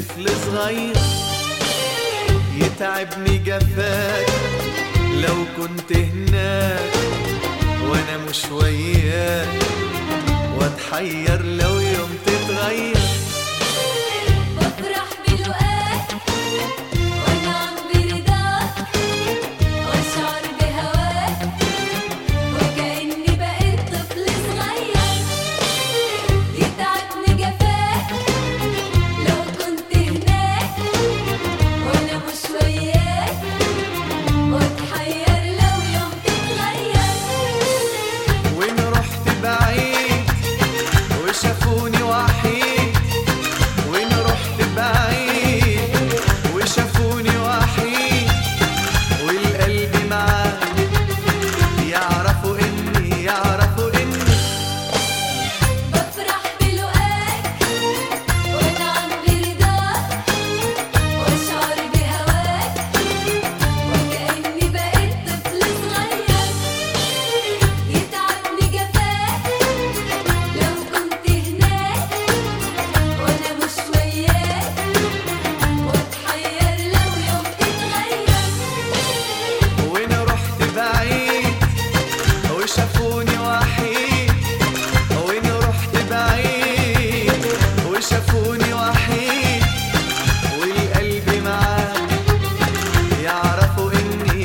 طفل صغير، يتعبني جفاك لو كنت هناك وانا مش وياك، واتحير لو يوم تتغير. بفرح بلقاك وانعم برضاك واشعر بهواك وكأني بقيت طفل صغير، يتعبني جفاك لو كنت هناك وانا مش وياك، واتحير لو يوم تتغير. وإن رحت بعيد وشافوني وحيد، وإن رحت بعيد وشافوني وحيد، والقلب معاك يعرفوا إني بفرح بلقاك وانعم برضاك واشعر بهواك وكأني بقيت طفل صغير، يتعبني جفاك لو كنت هناك وانا مش وياك، واتحير لو يوم تتغير. وإن رحت بعيد وشافوني وحيد، وإن رحت بعيد وشافوني وحيد، والقلب معاك يعرفوا إني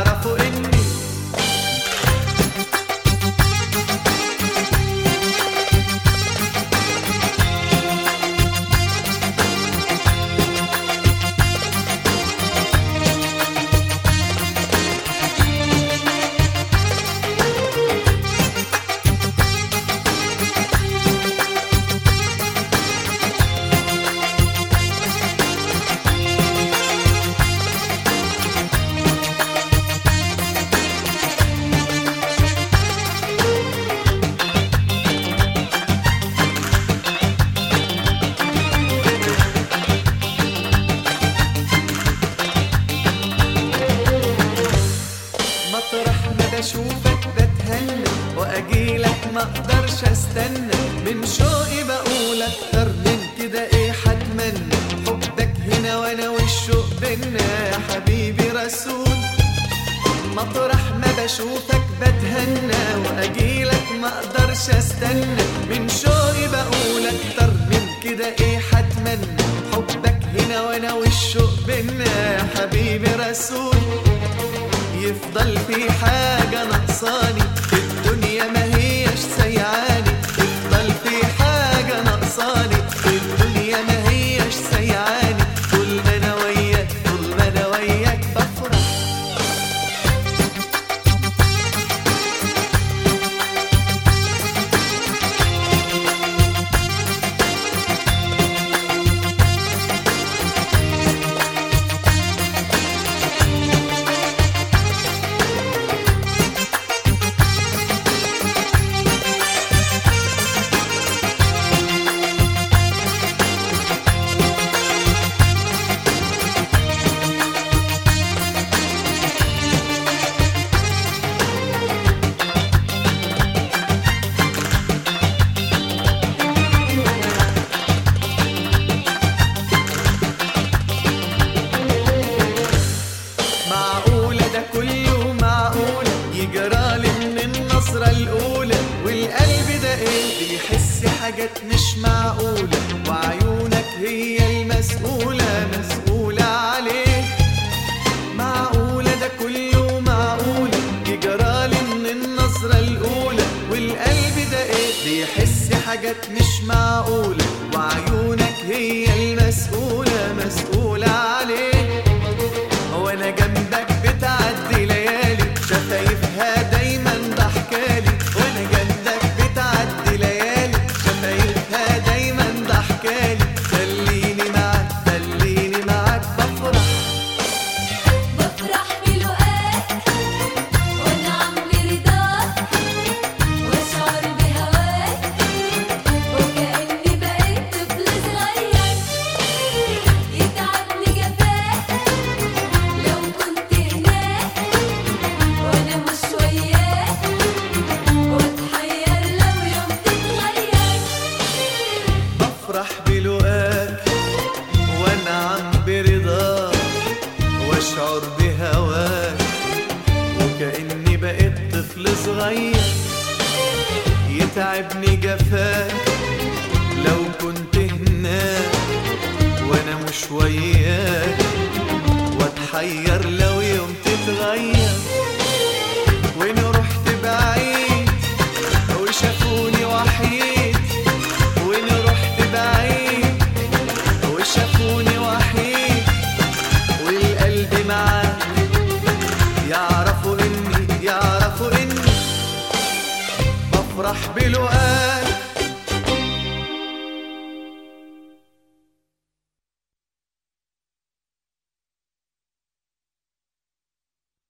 مطرح ما بشوفك بتهنى، واجيلك ما اقدرش استنى، من شوقي بقول اكتر من كده ايه حتمنى، حبك هنا وانا والشوق بينا يا حبيبي رسول. مطرح ما بشوفك بتهنى، واجيلك ما اقدرش استنى، من شوقي بقول اكتر من كده ايه حتمنى، حبك هنا وانا والشوق بينا يا حبيبي رسول. يفضل في حاجة ناقصاني الدنيا ما هيش سيعاني، يفضل في حاجة ناقصاني الدنيا ما هيش سيعاني، طول ما انا وياك بفرح. معقولة ده كله معقولة يجرالي من النظرة الأولى، والقلب ده إيه بيحس حاجات مش معقولة، وعيونك هي المسؤولة عليه. معقولة ده كله معقولة يجرالي من النظرة الأولى، والقلب ده إيه بيحس حاجات مش معقولة، وعيونك هي المسؤولة عليه. وانا جنبك بتعدي ليالي شفايفها دايما ضحكالي، وانا جنبك بتعدي ليالي شفايفها دايما ضحكالي، خليني معاك بفرح. بفرح بلقاك وانعم برضاك واشعر بهواك وكأني بقيت طفل صغير، يتعبني جفاك لو كنت يتعبني جفاك لو كنت هناك وانا مش وياك، واتحير لو يوم تتغير وان رحت بعيد وشافوني وحيد، وان رحت بعيد وشافوني وحيد، والقلب معاك يعرفوا اني بفرح بلقاك